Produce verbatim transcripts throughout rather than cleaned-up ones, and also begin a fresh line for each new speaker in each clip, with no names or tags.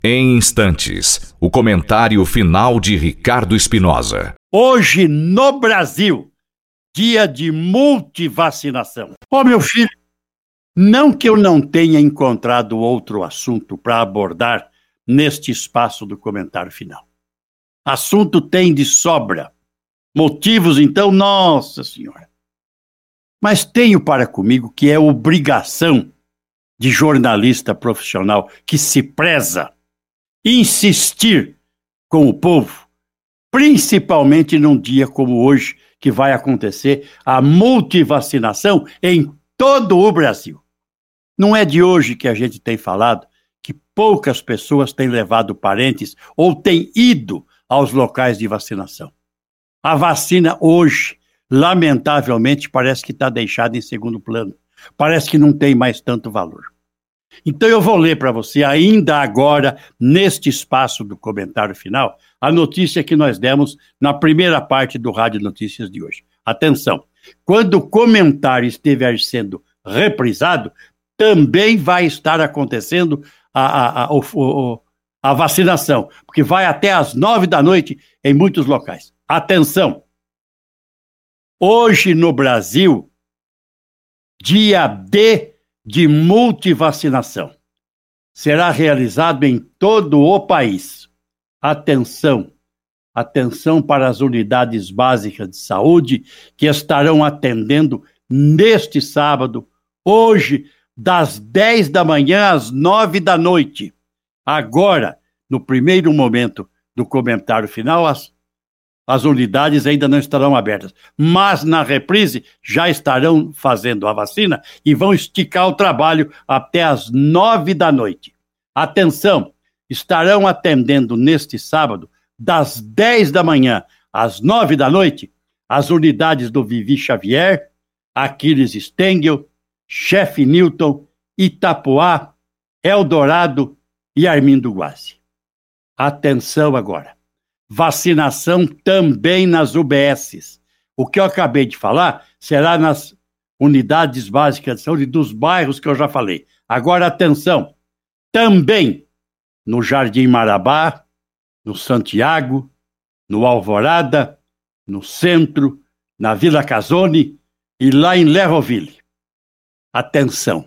Em instantes, o comentário final de Ricardo Espinosa.
Hoje no Brasil, dia de multivacinação. Ô meu filho, não que eu não tenha encontrado outro assunto para abordar neste espaço do comentário final. Assunto tem de sobra. Motivos, então, nossa senhora. Mas tenho para comigo que é obrigação de jornalista profissional que se preza insistir com o povo, principalmente num dia como hoje, que vai acontecer a multivacinação em todo o Brasil. Não é de hoje que a gente tem falado que poucas pessoas têm levado parentes ou têm ido aos locais de vacinação. A vacina hoje, lamentavelmente, parece que está deixada em segundo plano. Parece que não tem mais tanto valor. Então eu vou ler para você, ainda agora, neste espaço do comentário final, a notícia que nós demos na primeira parte do Rádio Notícias de hoje. Atenção, quando o comentário estiver sendo reprisado, também vai estar acontecendo a, a, a, a, a vacinação, porque vai até às nove da noite em muitos locais. Atenção! Hoje no Brasil, dia D de multivacinação. Será realizado em todo o país. Atenção, atenção para as unidades básicas de saúde que estarão atendendo neste sábado, hoje, das dez da manhã às nove da noite. Agora, no primeiro momento do comentário final, as As unidades ainda não estarão abertas, mas na reprise já estarão fazendo a vacina e vão esticar o trabalho até às nove da noite. Atenção, estarão atendendo neste sábado, das dez da manhã às nove da noite, as unidades do Vivi Xavier, Aquiles Stengel, Chefe Newton, Itapoá, Eldorado e Armindo Guazzi. Atenção agora. Vacinação também nas U B Ss. O que eu acabei de falar será nas unidades básicas de saúde dos bairros que eu já falei. Agora, atenção, também no Jardim Marabá, no Santiago, no Alvorada, no Centro, na Vila Casone e lá em Lerroville. Atenção,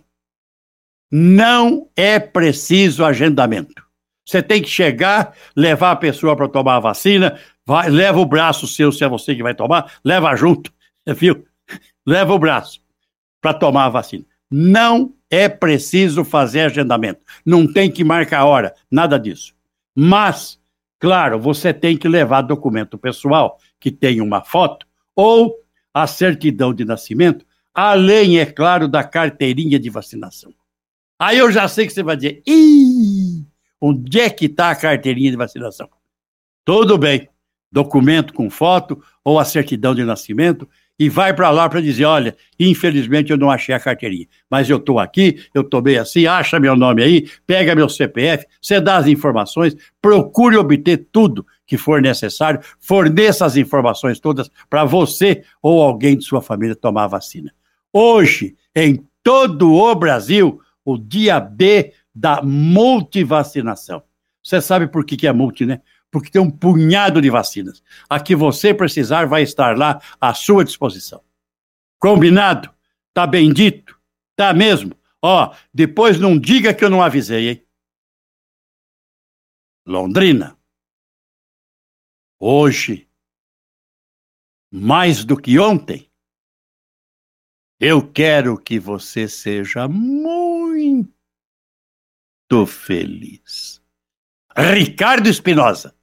não é preciso agendamento. Você tem que chegar, levar a pessoa para tomar a vacina, vai, leva o braço seu, se é você que vai tomar, leva junto, viu? Leva o braço para tomar a vacina. Não é preciso fazer agendamento, não tem que marcar a hora, nada disso. Mas, claro, você tem que levar documento pessoal, que tem uma foto, ou a certidão de nascimento, além, é claro, da carteirinha de vacinação. Aí eu já sei que você vai dizer, ih... onde é que está a carteirinha de vacinação? Tudo bem, documento com foto ou a certidão de nascimento e vai para lá para dizer, olha, infelizmente eu não achei a carteirinha, mas eu estou aqui, eu estou bem assim, acha meu nome aí, pega meu C P F, você dá as informações, procure obter tudo que for necessário, forneça as informações todas para você ou alguém de sua família tomar a vacina. Hoje, em todo o Brasil, o dia D da multivacinação. Você sabe por que que é multi, né? Porque tem um punhado de vacinas. A que você precisar vai estar lá à sua disposição. Combinado? Tá bem dito? Tá mesmo? Ó, depois não diga que eu não avisei, hein? Londrina. Hoje, mais do que ontem, eu quero que você seja muito feliz. Ricardo Espinosa.